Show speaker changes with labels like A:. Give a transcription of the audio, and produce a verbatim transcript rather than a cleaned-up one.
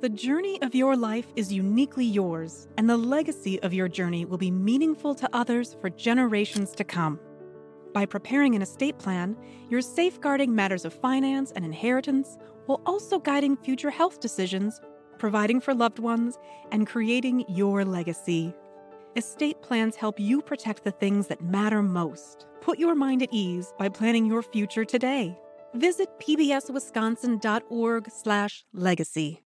A: The journey of your life is uniquely yours, and the legacy of your journey will be meaningful to others for generations to come. By preparing an estate plan, you're safeguarding matters of finance and inheritance while also guiding future health decisions, providing for loved ones, and creating your legacy. Estate plans help you protect the things that matter most. Put your mind at ease by planning your future today. Visit p b s wisconsin dot org slash legacy.